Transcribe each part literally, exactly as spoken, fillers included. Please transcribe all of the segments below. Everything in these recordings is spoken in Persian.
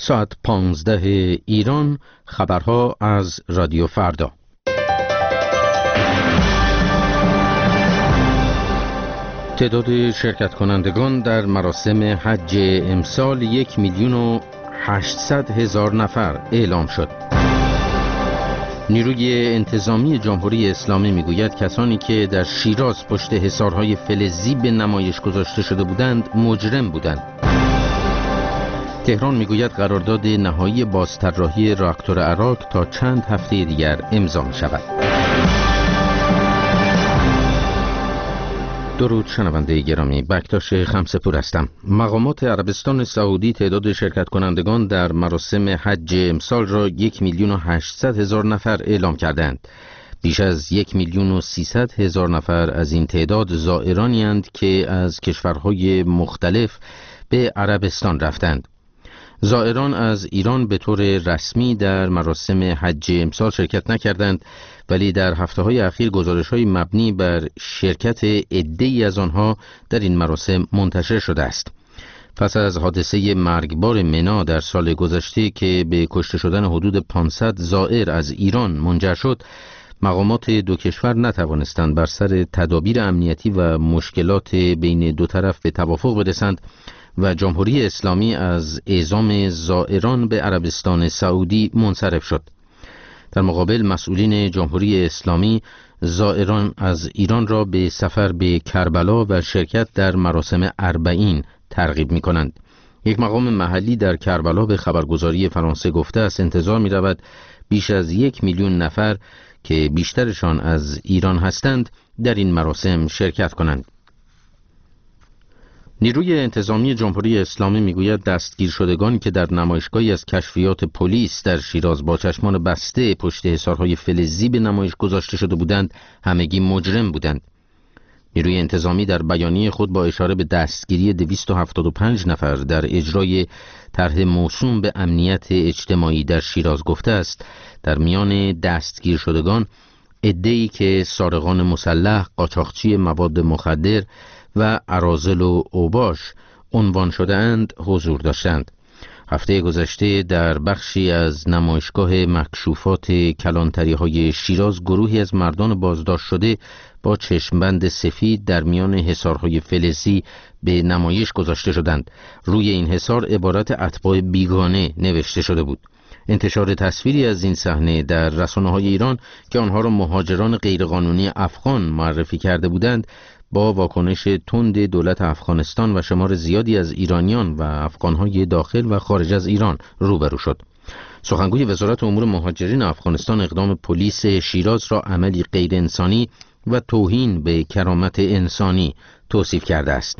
ساعت پانزده ایران، خبرها از رادیو فردا. تعداد شرکت کنندگان در مراسم حج امسال یک میلیون و هشتصد هزار نفر اعلام شد. نیروی انتظامی جمهوری اسلامی میگوید کسانی که در شیراز پشت حصارهای فلزی به نمایش گذاشته شده بودند مجرم بودند. تهران میگوید قرارداد نهایی بازطراحی راکتور عراق تا چند هفته دیگر امضا می شود. درود شنونده گرامی، بکتاش خمسپور هستم. مقامات عربستان سعودی تعداد شرکت کنندگان در مراسم حج امسال را یک میلیون و هشتصد هزار نفر اعلام کردند. بیش از یک میلیون و سیصد هزار نفر از این تعداد زائرانی اند که از کشورهای مختلف به عربستان رفتند. زائران از ایران به طور رسمی در مراسم حج امسال شرکت نکردند، ولی در هفته‌های اخیر گزارش‌های مبنی بر شرکت عده‌ای از آنها در این مراسم منتشر شده است. پس از حادثه مرگبار منا در سال گذشته که به کشته شدن حدود پانصد زائر از ایران منجر شد، مقامات دو کشور نتوانستند بر سر تدابیر امنیتی و مشکلات بین دو طرف به توافق برسند و جمهوری اسلامی از اعزام زائران به عربستان سعودی منصرف شد. در مقابل مسئولین جمهوری اسلامی زائران از ایران را به سفر به کربلا و شرکت در مراسم اربعین ترغیب می کنند. یک مقام محلی در کربلا به خبرگزاری فرانسه گفته است انتظار می رود بیش از یک میلیون نفر که بیشترشان از ایران هستند در این مراسم شرکت کنند. نیروی انتظامی جمهوری اسلامی میگوید دستگیر شدگانی که در نمایشگاهی از کشفیات پلیس در شیراز با چشمان بسته پشت حصارهای فلزی به نمایش گذاشته شده بودند همگی مجرم بودند. نیروی انتظامی در بیانیه خود با اشاره به دستگیری دویست و هفتاد و پنج نفر در اجرای طرح موسوم به امنیت اجتماعی در شیراز گفته است در میان دستگیر شدگان عده‌ای که سارقان مسلح، قاچاقچی مواد مخدر و اراذل و اوباش عنوان شده اند حضور داشتند. هفته گذشته در بخشی از نمایشگاه مکشوفات کلانتری های شیراز گروهی از مردان بازداشت شده با چشمبند سفید در میان حصارهای فلزی به نمایش گذاشته شدند. روی این حصار عبارت اتباع بیگانه نوشته شده بود. انتشار تصویری از این صحنه در رسانه‌های ایران که آنها را مهاجران غیرقانونی افغان معرفی کرده بودند با واکنش تند دولت افغانستان و شمار زیادی از ایرانیان و افغانهای داخل و خارج از ایران روبرو شد. سخنگوی وزارت امور مهاجرین افغانستان اقدام پلیس شیراز را عملی غیر انسانی و توهین به کرامت انسانی توصیف کرده است.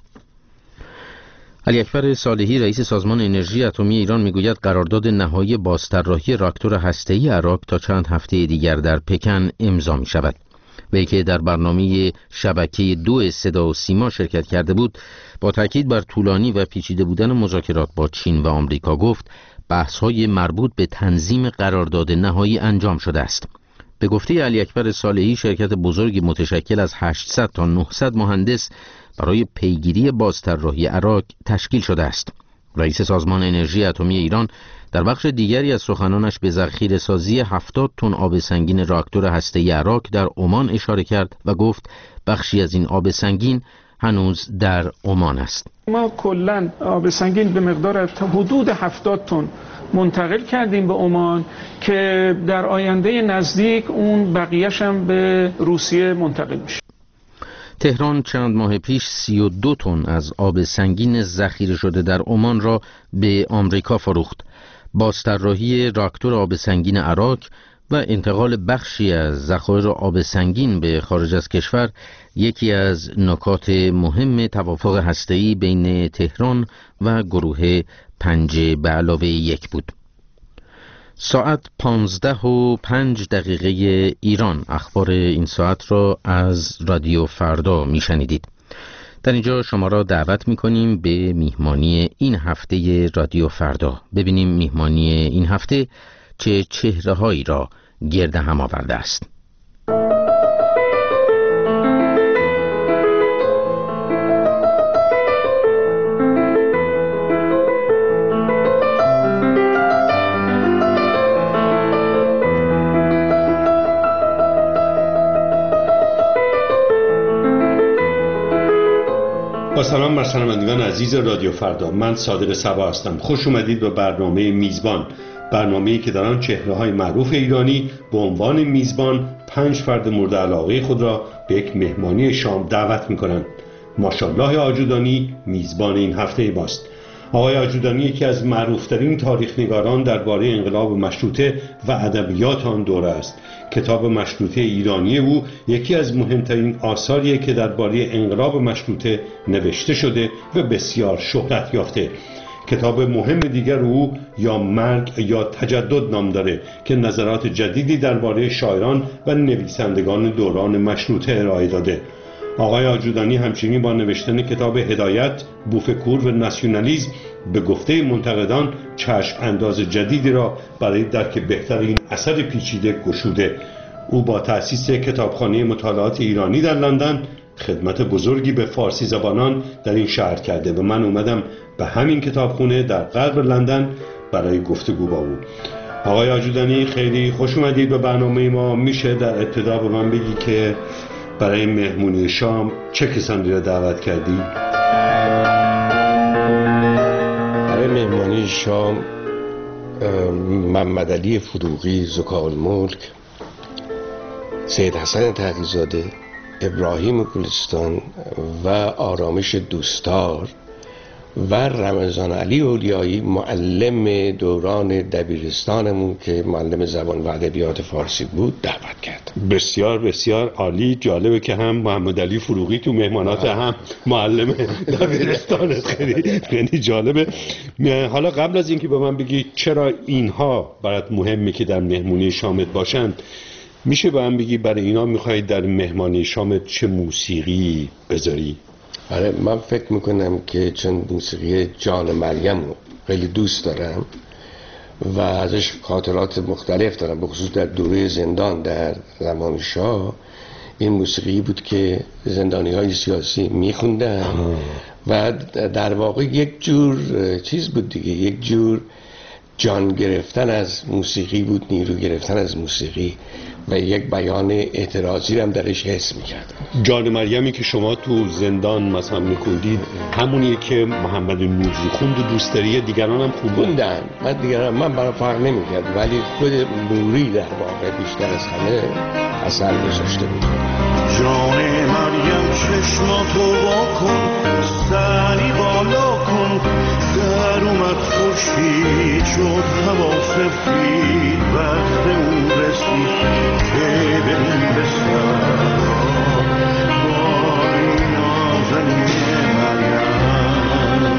علی اکبر صالحی رئیس سازمان انرژی اتمی ایران میگوید قرارداد نهایی بازطراحی راکتور هسته‌ای عراق تا چند هفته دیگر در پکن امضا می شود. وی که در برنامه شبکه دو صدا و سیما شرکت کرده بود با تاکید بر طولانی و پیچیده بودن مذاکرات با چین و آمریکا گفت بحث‌های مربوط به تنظیم قرارداد نهایی انجام شده است. به گفته علی اکبر صالحی شرکت بزرگی متشکل از هشتصد تا نهصد مهندس برای پیگیری بازطراحی عراق تشکیل شده است. رئیس سازمان انرژی اتمی ایران در بخش دیگری از سخنانش به ذخیره سازی هفتاد تن آب سنگین راکتور هسته‌ای عراق در عمان اشاره کرد و گفت بخشی از این آب سنگین هنوز در عمان است. ما کلاً آب سنگین به مقدار حدود هفتاد تن منتقل کردیم به عمان که در آینده نزدیک اون بقیه‌ش هم به روسیه منتقل میشه. تهران چند ماه پیش سی و دو تن از آب سنگین ذخیره شده در عمان را به آمریکا فروخت. بازطراحی راکتور آب سنگین عراق و انتقال بخشی از ذخایر آب سنگین به خارج از کشور یکی از نکات مهم توافق هسته‌ای بین تهران و گروه پنج به علاوه یک بود. ساعت پانزده و پنج دقیقه ایران. اخبار این ساعت را از رادیو فردا میشنیدید. در اینجا شما را دعوت میکنیم به میهمانی این هفته رادیو فردا. ببینیم میهمانی این هفته چه چهره هایی را گرد هم آورده است. سلام بر شنوندگان عزیز رادیو فردا. من صادق صبا هستم. خوش اومدید به برنامه میزبان، برنامه‌ای که در آن چهره‌های معروف ایرانی به عنوان میزبان پنج فرد مورد علاقه خود را به یک مهمانی شام دعوت می‌کنند. ماشاءالله آجودانی میزبان این هفته ماست. آقای آجودانی یکی از معروفترین تاریخ‌نگاران درباره انقلاب مشروطه و ادبیات آن دوره است. کتاب مشروطه ایرانی او یکی از مهمترین آثاریه که درباره انقلاب مشروطه نوشته شده و بسیار شهرت یافته. کتاب مهم دیگر او یا مرگ یا تجدد نام داره که نظرات جدیدی درباره شاعران و نویسندگان دوران مشروطه ارائه داده. آقای آجودانی همچنین با نوشتن کتاب هدایت، بوفکور و ناسیونالیسم به گفته منتقدان چشم انداز جدیدی را برای درک بهتر این اثر پیچیده گشوده. او با تأسیس کتابخانه مطالعات ایرانی در لندن خدمت بزرگی به فارسی زبانان در این شهر کرده و من اومدم به همین کتابخانه در غرب لندن برای گفتگو با او. آقای آجودانی خیلی خوش اومدید به برنامه ما. میشه در ابتدا به من بگی که برای مهمونی شام چه کسانی را دعوت کردی؟ برای مهمانی شام محمد علی فروغی زکالملک، سید حسن تقی‌زاده، ابراهیم گلستان و آرامش دوستار و رمضان علی اولیایی، معلم دوران دبیرستانمون که معلم زبان و ادبیات فارسی بود، دعوت کرد. بسیار بسیار عالی. جالبه که هم محمد علی فروغی تو مهمانات هم معلم دبیرستان. خیلی خیلی جالبه. حالا قبل از اینکه به من بگی چرا اینها برات مهمه که در مهمونی شامت باشند، میشه به من بگی برای اینا میخوای در مهمانی شامت چه موسیقی بذاری؟ آره، من فکر میکنم که چون موسیقی جان مریم رو خیلی دوست دارم و ازش خاطرات مختلف دارم، به خصوص در دوره زندان در زمان شاه. این موسیقی بود که زندانی های سیاسی میخوندن و در واقع یک جور چیز بود دیگه، یک جور جان گرفتن از موسیقی بود، نیرو گرفتن از موسیقی و یک بیان اعتراضی هم درش حس میکرد. جان مریمی که شما تو زندان مثلا میکندید همونیه که محمد نوری خوند و دوست داری دیگران هم خوندن؟ من دیگران من برای فرق نمیکرد، ولی خود نوری در واقع بیشتر از همه اثر گذاشته بود. جان مریم چشماتو واکن، سری بالا کن، در اومد خورشید شد هوا سفید، وقت اون رسید که بریم به سر بای نازنین مریم.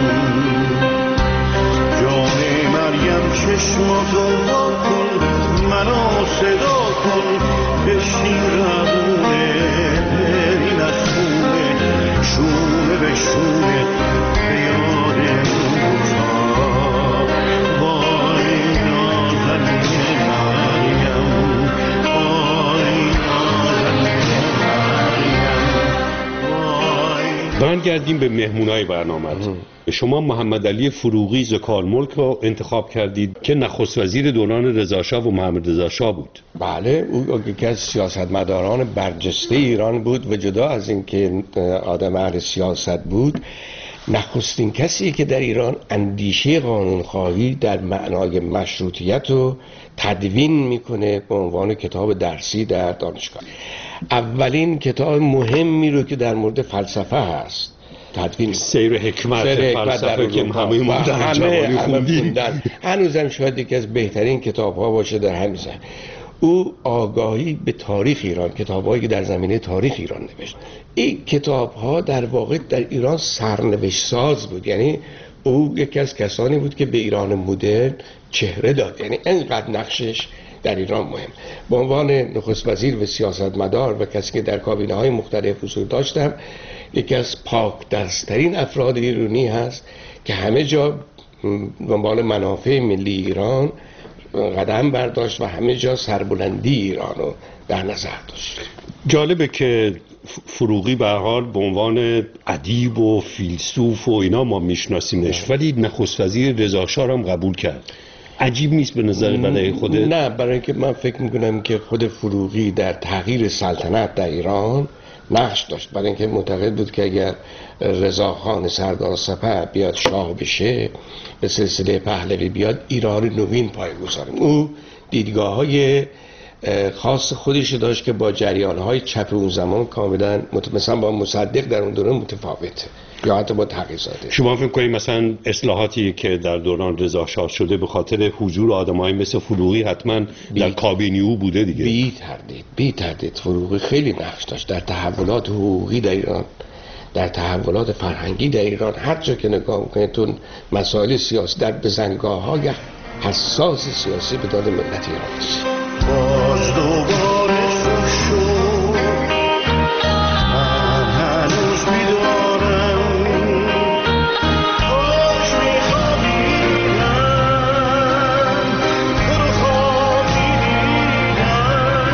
جان مریم چشماتو واکن، منو صدا کن، بشین ربونه بریم از خونه، شونه به شونه به یاد اون روزها. وای نازنین مریم، وای نازنین مریم، وای. برگردیم به مهمونای برنامه. شما محمد علی فروغی زکالملک رو انتخاب کردید که نخست وزیر دوران رضاشاه و محمد رضاشاه بود. بله، او یکی از سیاستمداران برجسته ایران بود و جدا از اینکه آدم اهل سیاست بود، نخستین کسی که در ایران اندیشه قانونخواهی در معنای مشروطیت رو تدوین میکنه به عنوان کتاب درسی در دانشگاه. اولین کتاب مهمی رو که در مورد فلسفه هست تدوین، سیر حکمت، فلسفه که همه ما در جوانی خوندیم، هنوزم شاید یکی از بهترین کتاب ها باشه در همین زمینه. او آگاهی به تاریخ ایران، کتاب‌هایی که در زمینه تاریخ ایران نوشت، این کتاب‌ها در واقع در ایران سرنوشت ساز بود. یعنی او یکی از کسانی بود که به ایران مدرن چهره داد. یعنی انقدر نقشش در ایران مهم. به عنوان نخست وزیر و سیاستمدار و کسی که در کابینه‌های مختلف حضور داشتم، یکی از پاک دست‌ترین افراد ایرانی هست که همه جا دنبال منافع ملی ایران قدم برداشت و همه جا سربلندی ایران رو در نظر داشت. جالبه که فروغی به هر حال به عنوان ادیب و فیلسوف و اینا ما میشناسیمش، ولی نخست وزیر رضاشاه هم قبول کرد. عجیب نیست به نظر برای خوده؟ نه، برای اینکه من فکر میکنم که خود فروغی در تغییر سلطنت در ایران نقش داشت، برای اینکه معتقد بود که اگر رضاخان سردار سپه بیاد شاه بشه، به سلسله پهلوی بیاد، ایران نوین پایه‌گذار. او دیدگاه‌های خاص خودش داشت که با جریان‌های چپ اون زمان کاملا مثلا با مصدق در اون دوره متفاوته، یا حتی با تقی‌زاده. شما فکر کنید مثلا اصلاحاتی که در دوران رضا شاه شده به خاطر حضور آدمایی مثل فروغی حتما در کابینه او بوده دیگه؟ بی تردید بی تردید فروغی خیلی نقش داشت در تحولات حقوقی در ایران، در تحولات فرهنگی در ایران. هر جا که نگاه می‌کنید تو مسائل سیاسی در بزنگاه‌های حساس سیاسی به داد ملت ایران است. باز دوباره شب شد، من هنوز بیدارم، کاش می‌خوابیدم، تو رو خوابیدم،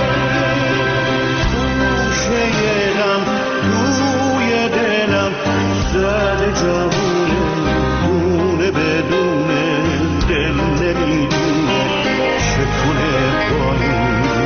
گوشه دلم روی دلم زده جوونه، دونه بدونه دل نمیدونه چکونه پایینم.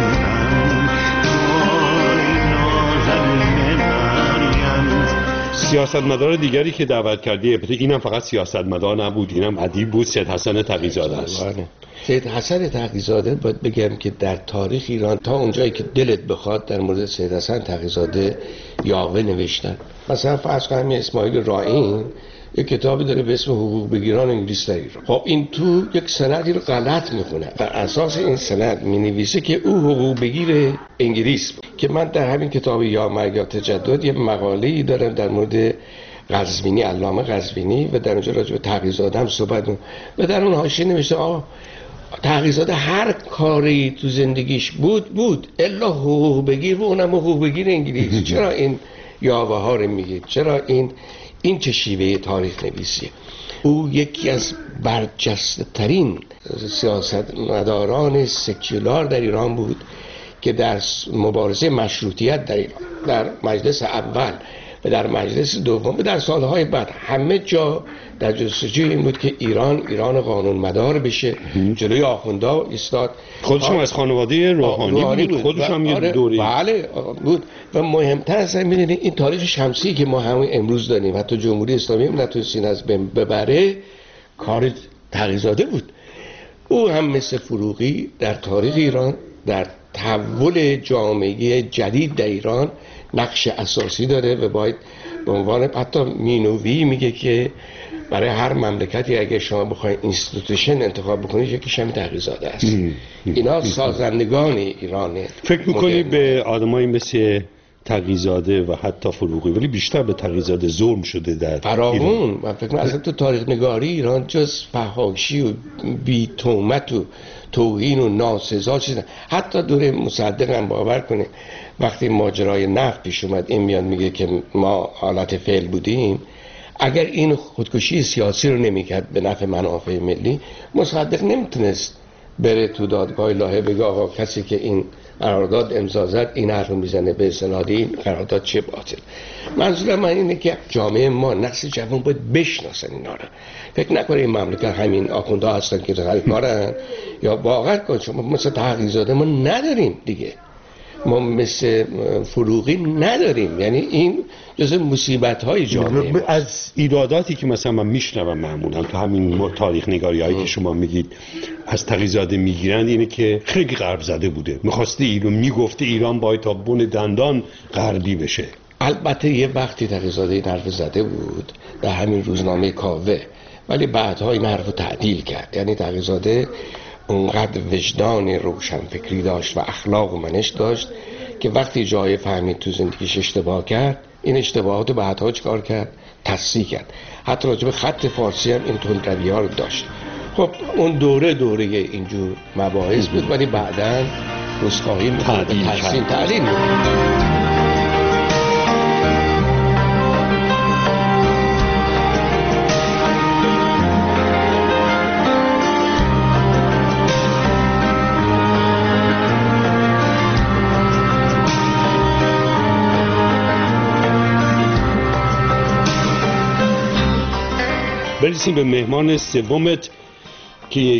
سیاستمدار دیگری که دعوت کردی، اینم فقط سیاستمدار نبود، اینم ادیب بود، سید حسن تقی‌زاده است. سید حسن تقی‌زاده باید بگم که در تاریخ ایران تا اونجایی که دلت بخواد در مورد سید حسن تقی‌زاده یاوه نوشتن. مثلا فرض کنیم اسماعیل رائین یک کتابی داره به اسم حقوق بگیران انگلیس در ایران. خب این تو یک سندی رو غلط میخونه، بر اساس این سند مینویسه که او حقوق بگیر انگلیس بود. که من در همین کتاب یا مرگ یا تجدد یه مقاله‌ای دارم در مورد قزوینی، علامه قزوینی، و در اونجا راجع به تقی‌زاده هم صحبت می‌کنم و در اون حاشیه نوشته آقا تقی‌زاده هر کاری تو زندگیش بود بود الا حقوق بگیر، و اونم حقوق بگیر انگلیس. چرا این یاوه ها رو میگید؟ چرا این این چه شیوه تاریخ نویسیه؟ او یکی از برجسته ترین سیاستمداران سکولار در ایران بود که در مبارزه مشروطیت در ایران، در مجلس اول و در مجلس دوم و در سالهای بعد همه جا در جستجوی این بود که ایران ایران قانون مدار بشه، جلوی آخوندا ایستاد. خودشون از خانواده روحانی بود, بود. خودش هم یه آره دوری بله بود. و مهمتر از این می‌دونید این تاریخ شمسی که ما همون امروز داریم، حتی جمهوری اسلامی هم نتونستین از بین ببره، کار تقی‌زاده بود. او هم مثل فروغی در تاریخ ایران، در تحول جامعه جدید در ایران نقش اساسی داره و باید به عنوان، حتی مینوی میگه که برای هر مملکتی اگه شما بخواید اینستیتوشن انتخاب بکنید یکیش هم تقی‌زاده است. اینا سازندگان ایرانه. فکر میکنی به آدمایی مثل تقی‌زاده و حتی فروغی، ولی بیشتر به تقی‌زاده ظلم شده در فراوون؟ من فکر می‌کنم اصلا تو تاریخ نگاری ایران جز فحاشی و بی تهمت و توهین و ناسزا چیز، حتی دوره مصدق هم باور کنه وقتی ماجرای نفت پیش اومد این میاد میگه که ما حالت فعل بودیم، اگر این خودکشی سیاسی رو نمیکرد به نفع منافع ملی، مصدق نمیتونست بره تو دادگاه لاهه بگه آقا کسی که این قرارداد امضا زد این حرف میزنه به اسناد این قرارداد چه باطل. منظورم من اینه که جامعه ما، نسل جوان باید بشناسن اینا رو. فکر نکنه این مملکت همین آخوندا هستن که خریدارن یا واقعا کن شما مثل تقی‌زاده ما نداریم دیگه، ما مثل فروغی نداریم. یعنی این جزء مصیبت‌های جامعه ما. از ایراداتی که مثلا من میشنوم معمولا تو همین تاریخ نگاری‌هایی که شما میگید از تقی‌زاده میگیرند اینه که خیلی غرب زده بوده، می‌خواسته ایران، میگفته ایران باید تا بن دندان غربی بشه. البته یه وقتی تقی‌زاده این حرف زده بود در همین روزنامه کاوه، ولی بعدها این حرف رو تعدیل کرد. یعنی تقی‌زاده اونقدر وجدان روشنفکری داشت و اخلاق و منش داشت که وقتی جای فهمید تو زندگیش اشتباه کرد، این اشتباهات رو بعدها چیکار کرد؟ تصحیح کرد. حتی راجع به خط فارسی هم این تندروی‌ها رو داشت. خب اون دوره دوره اینجور مباحث بود، ولی بعداً رسخایی می‌کنه، تحسین تعلیم می‌کنه. برسیم به مهمان سومت که